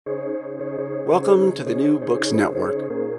Welcome to the New Books Network.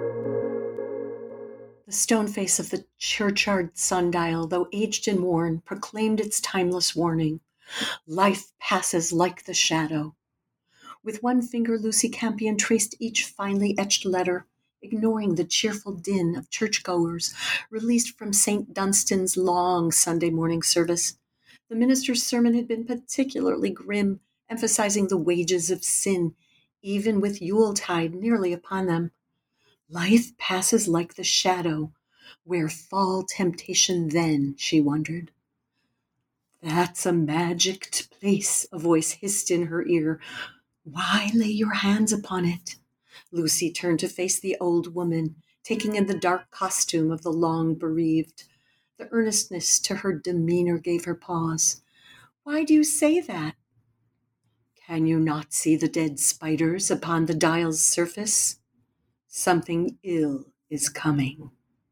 The stone face of the churchyard sundial, though aged and worn, proclaimed its timeless warning. Life passes like the shadow. With one finger, Lucy Campion traced each finely etched letter, ignoring the cheerful din of churchgoers released from St. Dunstan's long Sunday morning service. The minister's sermon had been particularly grim, emphasizing the wages of sin, even with Yuletide nearly upon them. Life passes like the shadow. Where fall temptation then, she wondered. That's a magicked place, a voice hissed in her ear. Why lay your hands upon it? Lucy turned to face the old woman, taking in the dark costume of the long bereaved. The earnestness to her demeanor gave her pause. Why do you say that? Can you not see the dead spiders upon the dial's surface? Something ill is coming.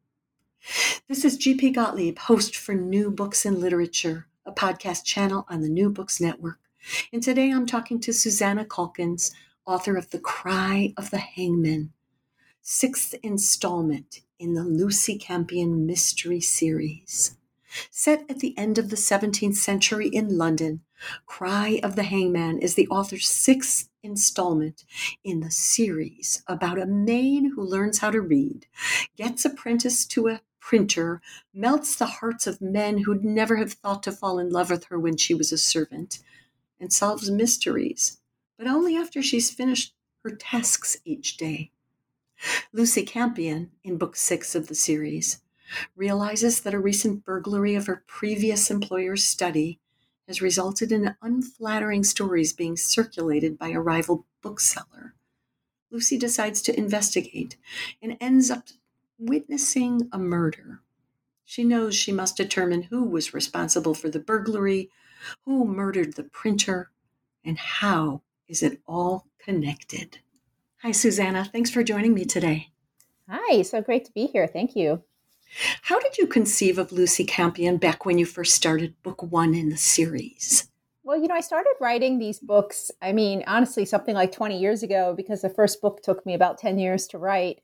This is G.P. Gottlieb, host for New Books in Literature, a podcast channel on the New Books Network. And today I'm talking to Susanna Calkins, author of The Cry of the Hangman, sixth installment in the Lucy Campion mystery series. Set at the end of the 17th century in London, Cry of the Hangman is the author's sixth installment in the series about a maid who learns how to read, gets apprenticed to a printer, melts the hearts of men who'd never have thought to fall in love with her when she was a servant, and solves mysteries, but only after she's finished her tasks each day. Lucy Campion, in book 6 of the series, realizes that a recent burglary of her previous employer's study has resulted in unflattering stories being circulated by a rival bookseller. Lucy decides to investigate and ends up witnessing a murder. She knows she must determine who was responsible for the burglary, who murdered the printer, and how is it all connected. Hi, Susanna. Thanks for joining me today. Hi, so great to be here. Thank you. How did you conceive of Lucy Campion back when you first started book 1 in the series? Well, I started writing these books, honestly, something like 20 years ago, because the first book took me about 10 years to write.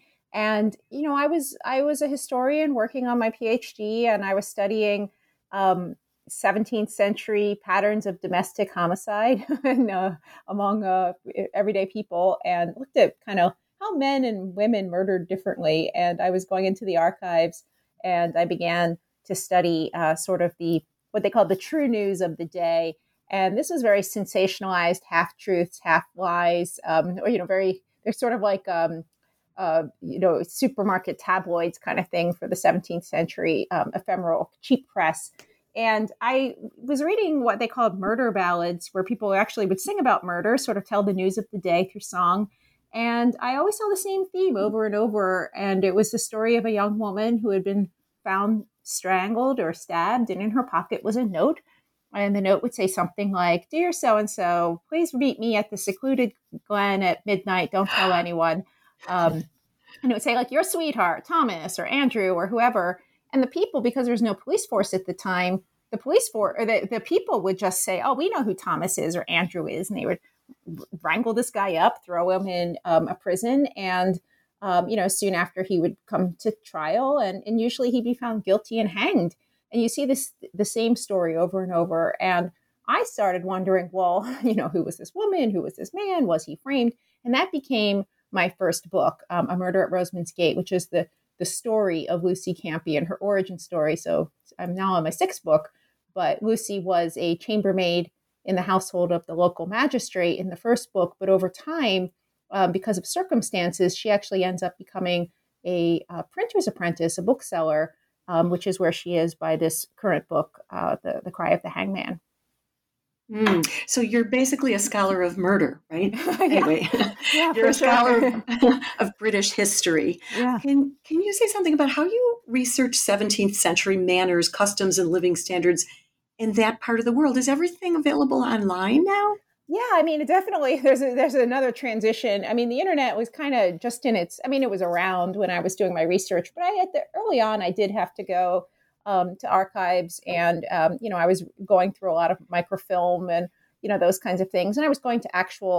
I was a historian working on my PhD, and I was studying 17th century patterns of domestic homicide among everyday people, and looked at kind of how men and women murdered differently. And I was going into the archives, and I began to study sort of what they call the true news of the day. And this was very sensationalized, half truths, half lies. They're sort of like supermarket tabloids kind of thing for the 17th century, ephemeral, cheap press. And I was reading what they called murder ballads, where people actually would sing about murder, sort of tell the news of the day through song. And I always saw the same theme over and over. And it was the story of a young woman who had been found strangled or stabbed, and in her pocket was a note. And the note would say something like, "Dear so-and-so, please meet me at the secluded glen at midnight. Don't tell anyone." And it would say, like, "Your sweetheart, Thomas or Andrew or whoever." And the people, because there was no police force at the time, the people would just say, "Oh, we know who Thomas is or Andrew is." And they would wrangle this guy up, throw him in a prison. And, soon after he would come to trial, and usually he'd be found guilty and hanged. And you see the same story over and over. And I started wondering, well, who was this woman? Who was this man? Was he framed? And that became my first book, A Murder at Rosamund's Gate, which is the story of Lucy Campion, her origin story. So I'm now on my sixth book, but Lucy was a chambermaid in the household of the local magistrate in the first book. But over time, because of circumstances, she actually ends up becoming a printer's apprentice, a bookseller, which is where she is by this current book, The Cry of the Hangman. So you're basically a scholar of murder, right? Anyway, Yeah, you're a scholar sure. of British history. Yeah. Can you say something about how you research 17th century manners, customs, and living standards in that part of the world? Is everything available online now? Yeah, definitely there's another transition. The internet was kind of just in it was around when I was doing my research, but early on, I did have to go to archives, and I was going through a lot of microfilm and those kinds of things, and I was going to actual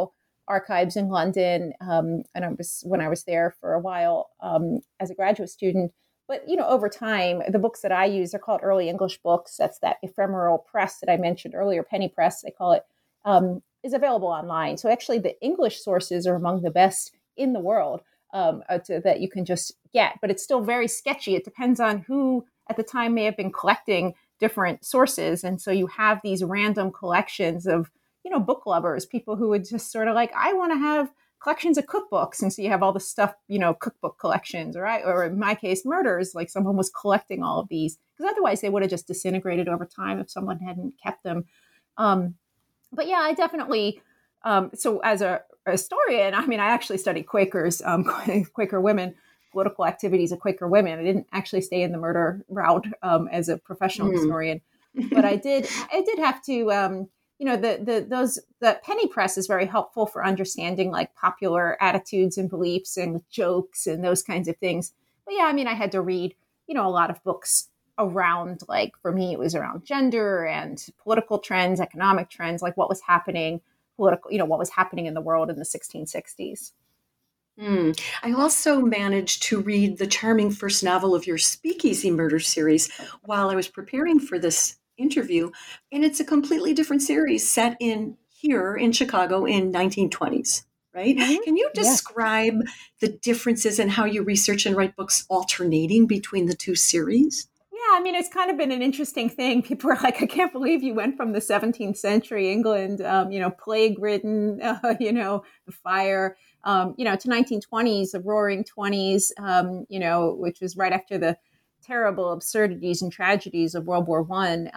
archives in London, and when I was there for a while as a graduate student. But over time, the books that I use are called early English books. That's that ephemeral press that I mentioned earlier, penny press, they call it, is available online. So actually, the English sources are among the best in the world that you can just get. But it's still very sketchy. It depends on who at the time may have been collecting different sources, and so you have these random collections of book lovers, people who would just sort of like, I want to have collections of cookbooks. And so you have all the stuff, cookbook collections, or in my case, murders, like someone was collecting all of these, because otherwise they would have just disintegrated over time if someone hadn't kept them. But yeah, I definitely, so as a historian, I mean, I actually studied Quakers, Quaker women, political activities of Quaker women. I didn't actually stay in the murder route as a professional historian, but I did have to, the penny press is very helpful for understanding like popular attitudes and beliefs and jokes and those kinds of things. But yeah, I mean, I had to read, a lot of books around, like, for me, it was around gender and political trends, economic trends, like what was happening what was happening in the world in the 1660s. I also managed to read the charming first novel of your Speakeasy Murder series while I was preparing for this interview, and it's a completely different series set in here in Chicago in 1920s, right? Mm-hmm. Can you describe the differences in how you research and write books alternating between the two series? Yeah, I mean, it's kind of been an interesting thing. People are like, I can't believe you went from the 17th century England, plague-ridden, the fire, to 1920s, the roaring 20s, which was right after the terrible absurdities and tragedies of World War I.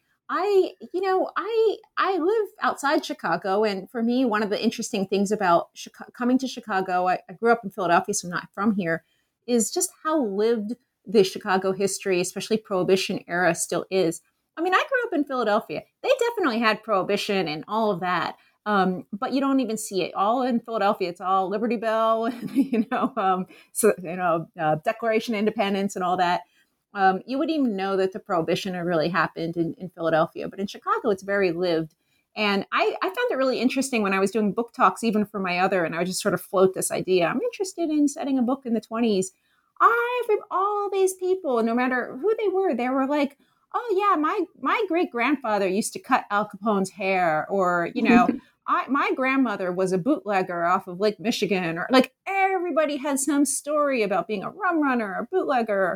I live outside Chicago, and for me, one of the interesting things about coming to Chicago, I grew up in Philadelphia, so I'm not from here, is just how lived the Chicago history, especially Prohibition era, still is. I mean, I grew up in Philadelphia. They definitely had Prohibition and all of that. But you don't even see it all in Philadelphia. It's all Liberty Bell, Declaration of Independence and all that. You wouldn't even know that the Prohibition had really happened in Philadelphia. But in Chicago, it's very lived. And I found it really interesting when I was doing book talks, even for my other, and I would just sort of float this idea. I'm interested in setting a book in the 20s. All these people, no matter who they were like, oh yeah, my great grandfather used to cut Al Capone's hair, or my grandmother was a bootlegger off of Lake Michigan, or like everybody had some story about being a rum runner, a bootlegger,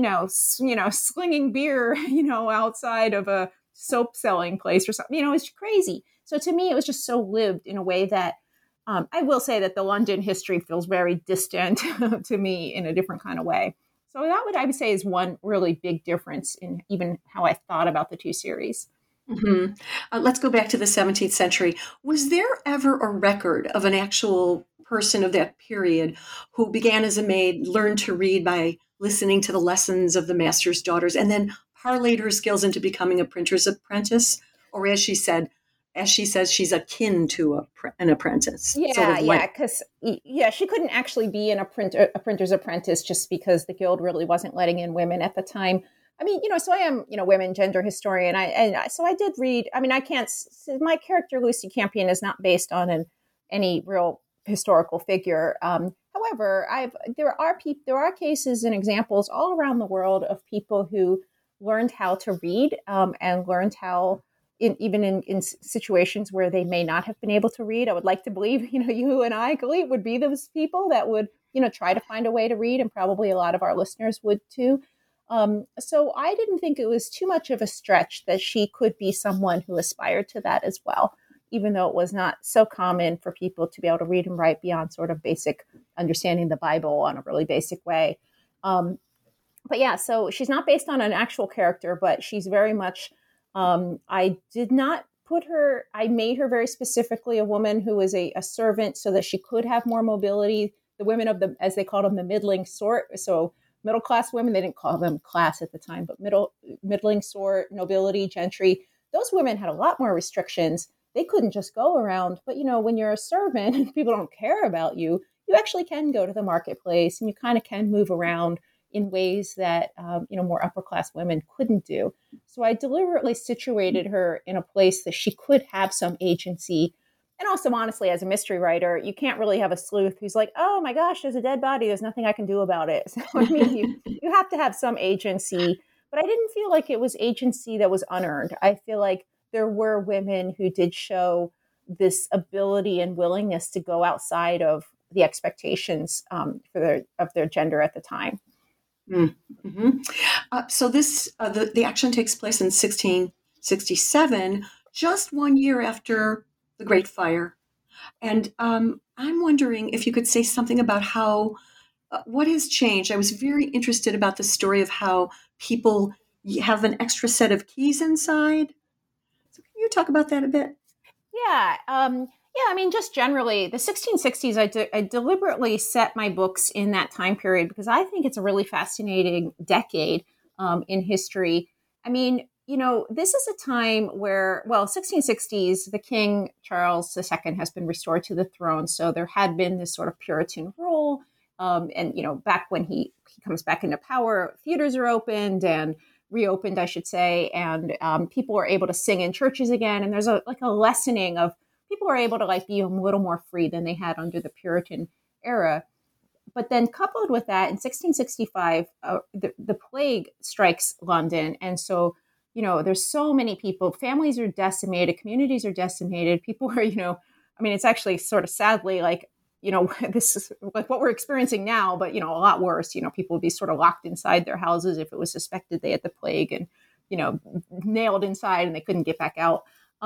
slinging beer, outside of a soap selling place or something. It's crazy. So to me, it was just so lived in a way that I will say that the London history feels very distant to me in a different kind of way. So that I would say is one really big difference in even how I thought about the two series. Mm-hmm. Let's go back to the 17th century. Was there ever a record of an actual person of that period who began as a maid, learned to read by listening to the lessons of the master's daughters, and then parlayed her skills into becoming a printer's apprentice? Or as she says, she's akin to an apprentice. Yeah, because she couldn't actually be a printer's apprentice just because the guild really wasn't letting in women at the time. I mean, so I am, women gender historian. So I did read. I mean, I can't. My character Lucy Campion is not based on any real historical figure. However, there are cases and examples all around the world of people who learned how to read and learned how. Even in situations where they may not have been able to read. I would like to believe, you and I, Galit, would be those people that would, try to find a way to read, and probably a lot of our listeners would too. So I didn't think it was too much of a stretch that she could be someone who aspired to that as well, even though it was not so common for people to be able to read and write beyond sort of basic understanding the Bible on a really basic way. But yeah, so she's not based on an actual character, but she's very much... I did not I made her very specifically a woman who was a servant so that she could have more mobility. The women of as they called them, the middling sort. So middle-class women, they didn't call them class at the time, but middling sort, nobility, gentry. Those women had a lot more restrictions. They couldn't just go around. But, when you're a servant and people don't care about you, you actually can go to the marketplace and you kind of can move around in ways that, more upper class women couldn't do. So I deliberately situated her in a place that she could have some agency And also, honestly, as a mystery writer, you can't really have a sleuth who's like, oh my gosh, there's a dead body. There's nothing I can do about it. So, I mean, you have to have some agency, but I didn't feel like it was agency that was unearned. I feel like there were women who did show this ability and willingness to go outside of the expectations of their gender at the time. Mm-hmm. So the action takes place in 1667, just 1 year after the Great Fire. And I'm wondering if you could say something about how what has changed. I was very interested about the story of how people have an extra set of keys inside. So can you talk about that a bit? Yeah. I mean, just generally, the 1660s, I deliberately set my books in that time period because I think it's a really fascinating decade in history. I mean, this is a time where, 1660s, the King Charles II has been restored to the throne. So there had been this sort of Puritan rule. Back when he comes back into power, theaters are opened and reopened, I should say, and people are able to sing in churches again. And there's a lessening of people are able to be a little more free than they had under the Puritan era. But then coupled with that, in 1665, the plague strikes London. And so, there's so many people, families are decimated, communities are decimated. People are, it's actually sort of sadly this is like what we're experiencing now, but, a lot worse. People would be sort of locked inside their houses if it was suspected they had the plague and, nailed inside and they couldn't get back out.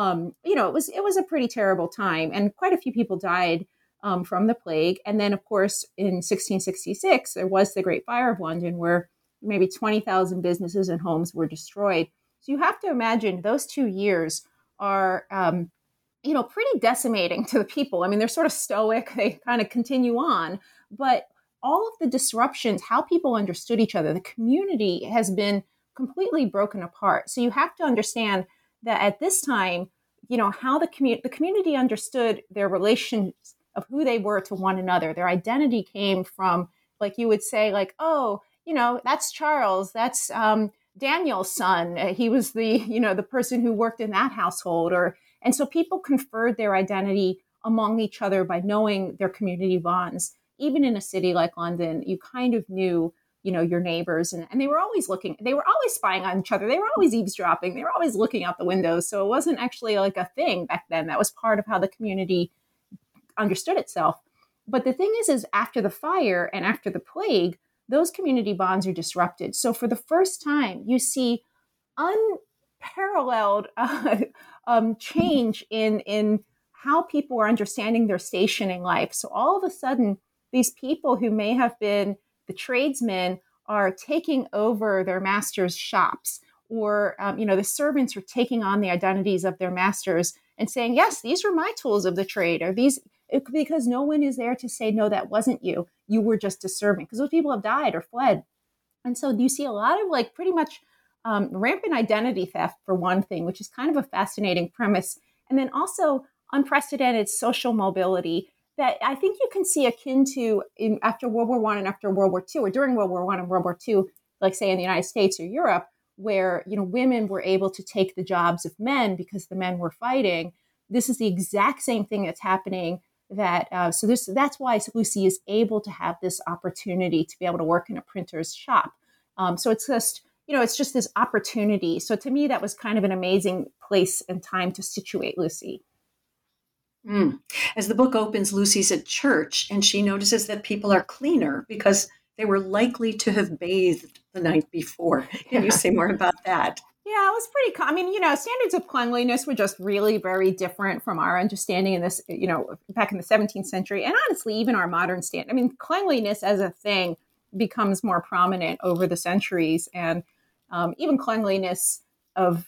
It was a pretty terrible time, and quite a few people died from the plague. And then, of course, in 1666, there was the Great Fire of London, where maybe 20,000 businesses and homes were destroyed. So you have to imagine those 2 years are, pretty decimating to the people. I mean, they're sort of stoic; they kind of continue on, but all of the disruptions, how people understood each other, the community has been completely broken apart. So you have to understand that at this time, how the community understood their relations of who they were to one another. Their identity came from, like you would say, oh, that's Charles, that's Daniel's son. He was the, the person who worked in that household. And so people conferred their identity among each other by knowing their community bonds. Even in a city like London, you kind of knew your neighbors, and they were always spying on each other. They were always eavesdropping. They were always looking out the windows. So it wasn't actually like a thing back then. That was part of how the community understood itself. But the thing is after the fire and after the plague, those community bonds are disrupted. So for the first time, you see unparalleled change in how people are understanding their station in life. So all of a sudden, these people who may have been the tradesmen are taking over their masters' shops, or the servants are taking on the identities of their masters and saying, yes, these were my tools of the trade, or these, because no one is there to say, no, that wasn't you. You were just a servant, because those people have died or fled. And so you see a lot of pretty much rampant identity theft, for one thing, which is kind of a fascinating premise. And then also unprecedented social mobility that I think you can see akin to after World War I and after World War II, or during World War I and World War II, like say in the United States or Europe, where women were able to take the jobs of men because the men were fighting. This is the exact same thing that's happening. That's why Lucy is able to have this opportunity to be able to work in a printer's shop. So it's just this opportunity. So to me, that was kind of an amazing place and time to situate Lucy. As the book opens, Lucy's at church, and she notices that people are cleaner because they were likely to have bathed the night before. Can you say more about that? Yeah, it was pretty standards of cleanliness were just really very different from our understanding in this, back in the 17th century. And honestly, even our modern standard. I mean, cleanliness as a thing becomes more prominent over the centuries. And even cleanliness of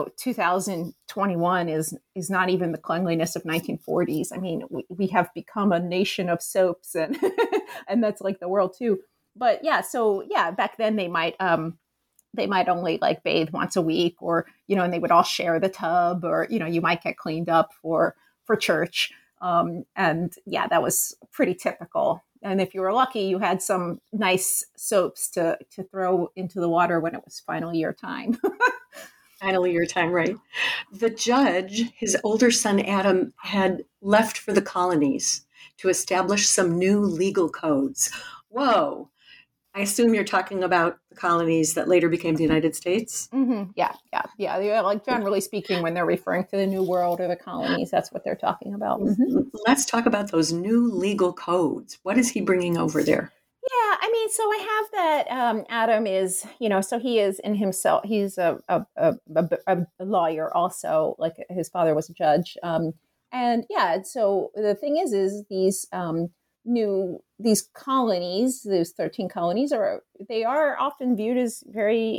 2021 is not even the cleanliness of 1940s. I mean, we have become a nation of soaps, and and that's like the world too. But back then they might only bathe once a week, or and they would all share the tub, or you might get cleaned up for church. That was pretty typical. And if you were lucky, you had some nice soaps to throw into the water when it was final year time. finally your time, right? The judge, his older son Adam, had left for the colonies to establish some new legal codes. Whoa. I assume you're talking about the colonies that later became the United States. Yeah. Like generally speaking, when they're referring to the New World or the colonies, that's what they're talking about. Let's talk about those new legal codes. What is he bringing over there? Yeah, I mean, so I have that Adam is, so he is in himself, he's a lawyer also, like his father was a judge. And yeah, so the thing is these these colonies, those 13 colonies, they are often viewed as very,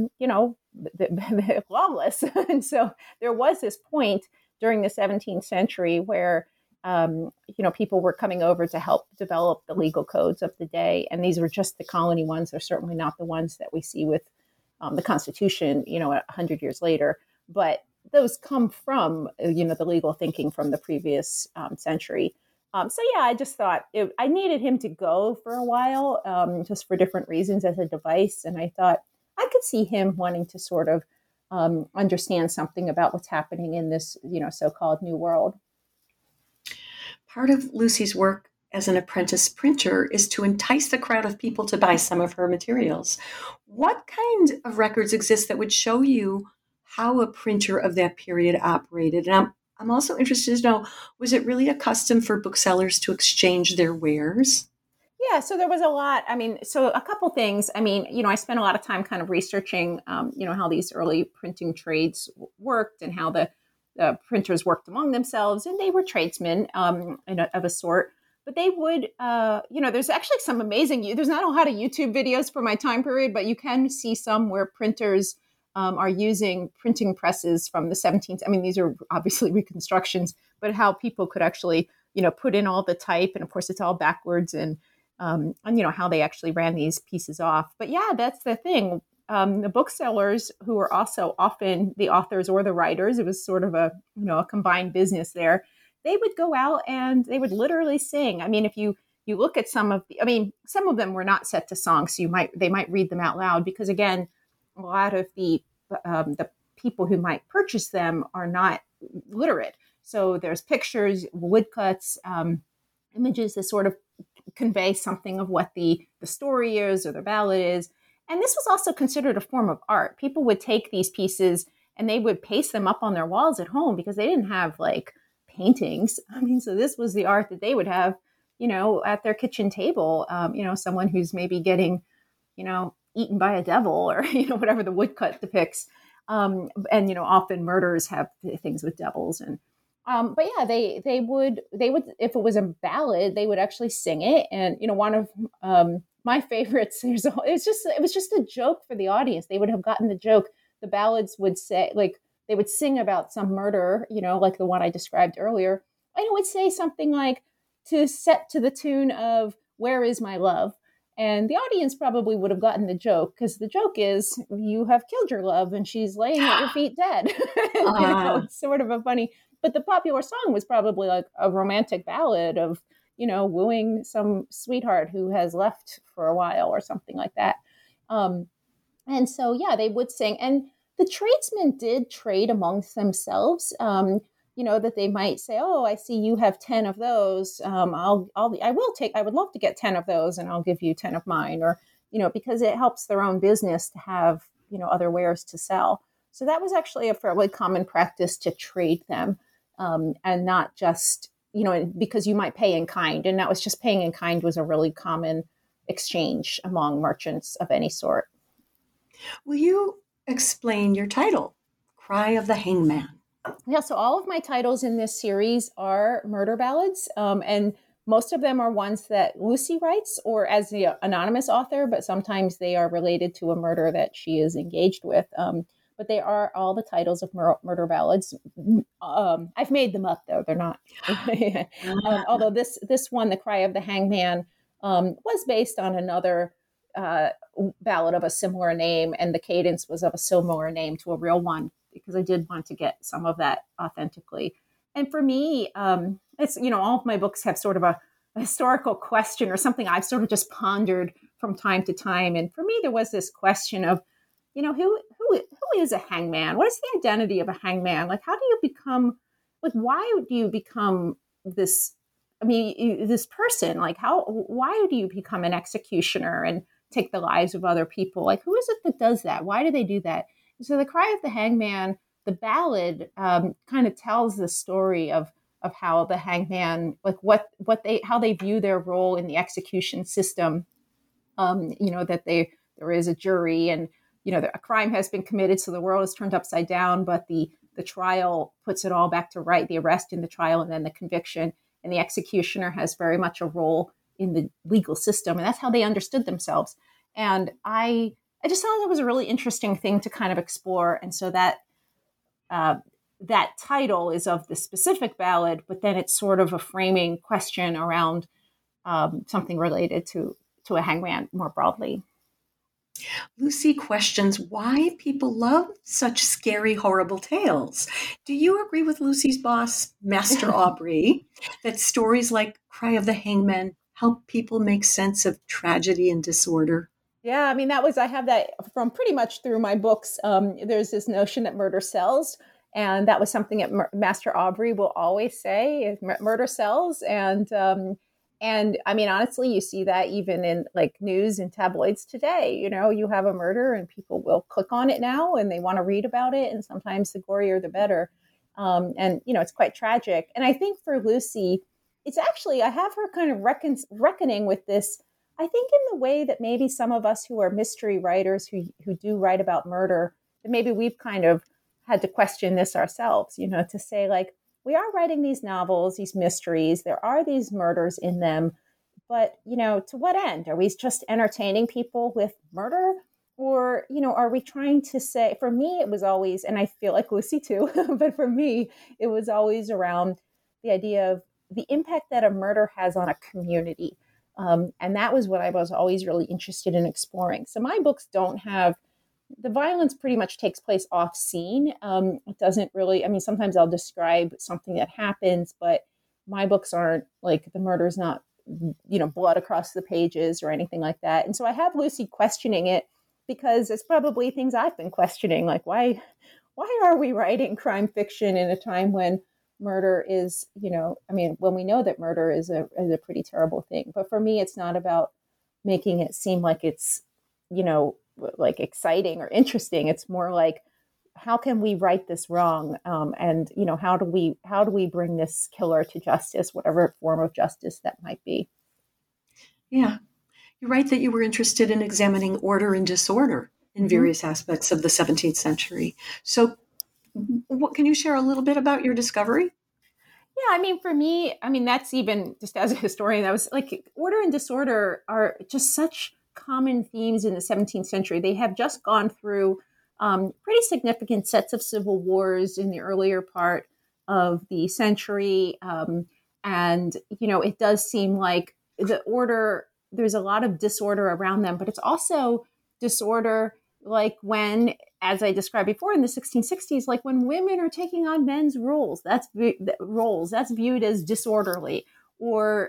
lawless. And so there was this point during the 17th century where people were coming over to help develop the legal codes of the day. And these were just the colony ones. They're certainly not the ones that we see with the Constitution, 100 years later. But those come from, the legal thinking from the previous century. I just thought I needed him to go for a while, just for different reasons as a device. And I thought I could see him wanting to sort of understand something about what's happening in this, so-called New World. Part of Lucy's work as an apprentice printer is to entice the crowd of people to buy some of her materials. What kind of records exist that would show you how a printer of that period operated? And I'm also interested to know, was it really a custom for booksellers to exchange their wares? Yeah, so there was a lot. I mean, so a couple things. I mean, I spent a lot of time kind of researching, how these early printing trades worked and how the printers worked among themselves, and they were tradesmen of a sort. But they would, there's actually some amazing, there's not a lot of YouTube videos for my time period, but you can see some where printers are using printing presses from the 17th. I mean, these are obviously reconstructions, but how people could actually, put in all the type. And of course, it's all backwards and how they actually ran these pieces off. But yeah, that's the thing. The booksellers, who were also often the authors or the writers, it was sort of a combined business there. They would go out and they would literally sing. I mean, if you look at some of them were not set to songs, so they might read them out loud, because again, a lot of the people who might purchase them are not literate. So there's pictures, woodcuts, images that sort of convey something of what the story is or the ballad is. And this was also considered a form of art. People would take these pieces and they would paste them up on their walls at home because they didn't have like paintings. I mean, so this was the art that they would have, at their kitchen table. Someone who's maybe getting, eaten by a devil or, whatever the woodcut depicts. And, often murders have things with devils. And but yeah, they would, if it was a ballad, they would actually sing it. And, one of my favorites, it was just a joke for the audience. They would have gotten the joke. The ballads would say, like, they would sing about some murder, like the one I described earlier. And it would say something like, set to the tune of "Where Is My Love?" And the audience probably would have gotten the joke, because the joke is you have killed your love and she's laying at your feet dead. It's sort of a funny, but the popular song was probably like a romantic ballad of, wooing some sweetheart who has left for a while or something like that. And so, yeah, they would sing. And the tradesmen did trade amongst themselves, that they might say, "Oh, I see you have 10 of those. I would love to get 10 of those and I'll give you 10 of mine," or, because it helps their own business to have, other wares to sell. So that was actually a fairly common practice, to trade them, and not just, because you might pay in kind. And that was just, paying in kind was a really common exchange among merchants of any sort. Will you explain your title, Cry of the Hangman? Yeah, so all of my titles in this series are murder ballads, and most of them are ones that Lucy writes, or as the anonymous author, but sometimes they are related to a murder that she is engaged with. But they are all the titles of murder ballads. I've made them up, though. They're not. Although this one, The Cry of the Hangman, was based on another ballad of a similar name, and the cadence was of a similar name to a real one, because I did want to get some of that authentically. And for me, it's, all of my books have sort of a historical question or something I've sort of just pondered from time to time. And for me, there was this question of, who is a hangman? What is the identity of a hangman? Like, how do you become, like, why do you become this? I mean, this person, like, why do you become an executioner and take the lives of other people? Like, who is it that does that? Why do they do that? And so the Cry of the Hangman, the ballad, kind of tells the story of how the hangman, like how they view their role in the execution system. That there is a jury, and a crime has been committed, so the world is turned upside down. But the trial puts it all back to right. The arrest in the trial, and then the conviction, and the executioner has very much a role in the legal system, and that's how they understood themselves. And I just thought that was a really interesting thing to kind of explore. And so that that title is of the specific ballad, but then it's sort of a framing question around something related to a hangman more broadly. Lucy questions why people love such scary, horrible tales. Do you agree with Lucy's boss, Master Aubrey, that stories like Cry of the Hangman help people make sense of tragedy and disorder? Yeah, I mean, I have that from pretty much through my books. There's this notion that murder sells. And that was something that Master Aubrey will always say, murder sells. And I mean, honestly, you see that even in like news and tabloids today. You have a murder and people will click on it now and they want to read about it. And sometimes the gorier, the better. And it's quite tragic. And I think for Lucy, it's actually, I have her kind of reckoning with this, I think in the way that maybe some of us who are mystery writers who do write about murder, that maybe we've kind of had to question this ourselves, to say like, we are writing these novels, these mysteries, there are these murders in them, but, to what end? Are we just entertaining people with murder? Or, are we trying to say, for me, it was always, and I feel like Lucy too, but for me, it was always around the idea of the impact that a murder has on a community. And that was what I was always really interested in exploring. So my books don't have, the violence pretty much takes place off scene. It doesn't really, I mean, sometimes I'll describe something that happens, but my books aren't like, the murder's not, blood across the pages or anything like that. And so I have Lucy questioning it because it's probably things I've been questioning, like why are we writing crime fiction in a time when murder is, when we know that murder is a pretty terrible thing. But for me, it's not about making it seem like it's, like exciting or interesting. It's more like, how can we right this wrong? And how do we bring this killer to justice, whatever form of justice that might be? Yeah, you're right that you were interested in examining order and disorder in various aspects of the 17th century. So, what can you share a little bit about your discovery? Yeah, I mean, for me, that's even just as a historian, that was like order and disorder are just such common themes in the 17th century. They have just gone through pretty significant sets of civil wars in the earlier part of the century. And, it does seem like the order, there's a lot of disorder around them, but it's also disorder like when, as I described before in the 1660s, like when women are taking on men's roles, that's viewed as disorderly, or,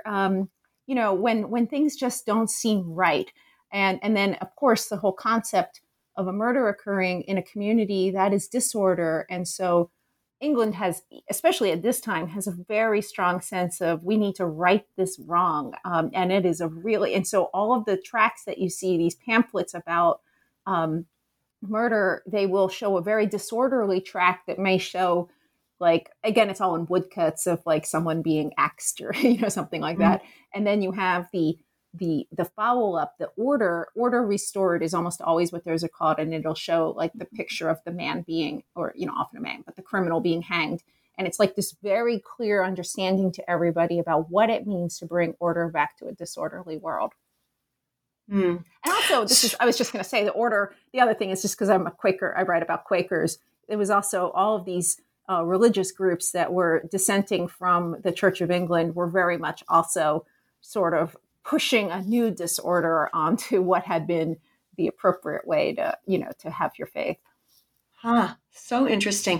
when things just don't seem right. And then, of course, the whole concept of a murder occurring in a community, that is disorder. And so England has, especially at this time, has a very strong sense of we need to right this wrong. And it is and so all of the tracts that you see, these pamphlets about murder, they will show a very disorderly tract that may show, like, again, it's all in woodcuts of like someone being axed or, something like that. And then you have the follow up, the order restored is almost always what those are called. And it'll show like the picture of the man being, or, often a man, but the criminal being hanged. And it's like this very clear understanding to everybody about what it means to bring order back to a disorderly world. And also, I was just going to say the other thing is just because I'm a Quaker, I write about Quakers. It was also all of these religious groups that were dissenting from the Church of England were very much also sort of pushing a new disorder onto what had been the appropriate way to, to have your faith. So interesting.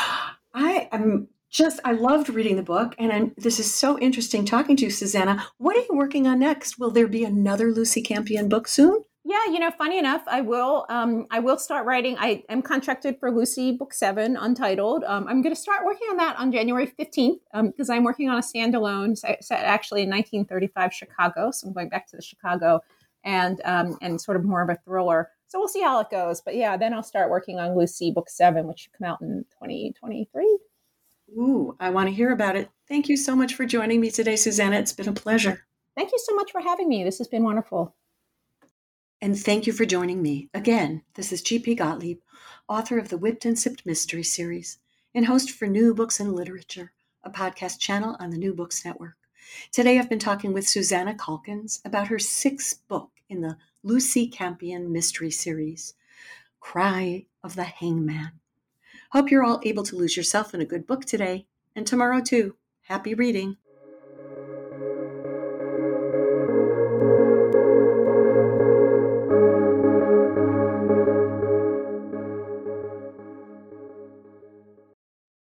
I loved reading the book, and this is so interesting talking to you, Susanna. What are you working on next? Will there be another Lucy Campion book soon? Yeah, funny enough, I will. I will start writing. I am contracted for Lucy Book 7, Untitled. I'm going to start working on that on January 15th because I'm working on a standalone set actually in 1935 Chicago. So I'm going back to the Chicago and sort of more of a thriller. So we'll see how it goes. But yeah, then I'll start working on Lucy Book 7, which should come out in 2023. Ooh, I want to hear about it. Thank you so much for joining me today, Susanna. It's been a pleasure. Thank you so much for having me. This has been wonderful. And thank you for joining me. Again, this is G.P. Gottlieb, author of the Whipped and Sipped Mystery Series and host for New Books and Literature, a podcast channel on the New Books Network. Today I've been talking with Susanna Calkins about her sixth book in the Lucy Campion Mystery Series, Cry of the Hangman. Hope you're all able to lose yourself in a good book today and tomorrow too. Happy reading.